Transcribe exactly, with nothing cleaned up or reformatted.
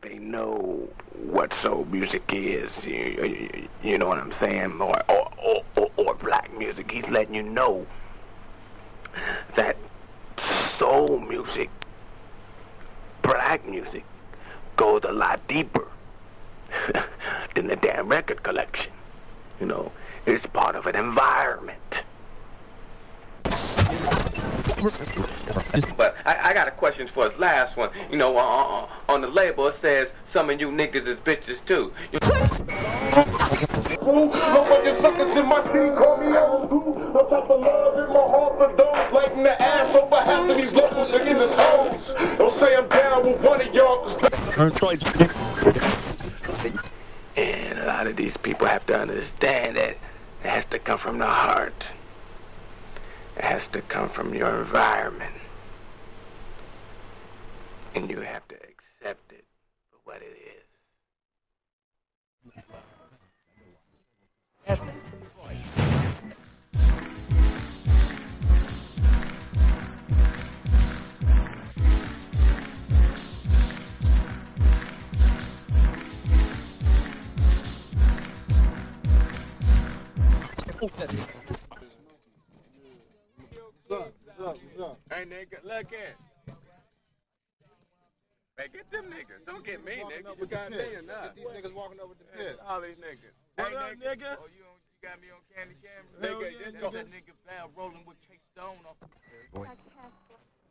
they know what soul music is. You, you, you know what I'm saying? Or, or, or, or, or black music. He's letting you know that soul music, black music, goes a lot deeper than the damn record collection. You know, it's part of an environment. But I, I got a question for his last one. You know, uh, on the label it says some of you niggas is bitches too. You Motherfucking suckers in my city call me old school. No type of love in my heart for those lighting the ass over half of these locals and in this hoes. Don't say I'm down with one of y'all. And a lot of these people have to understand that it has to come from the heart. It has to come from your environment. And you have to accept it for what it is. Hey, nigga, look in. Hey, get them niggas. Don't get me, nigga. You got me or not? Get these niggas walking over the pit. All these niggas. What hey, up, nigga? nigga? Oh, you, you got me on candy camera? Hell Nigga, yeah, just nigga. that nigga Val rolling with K Stone off the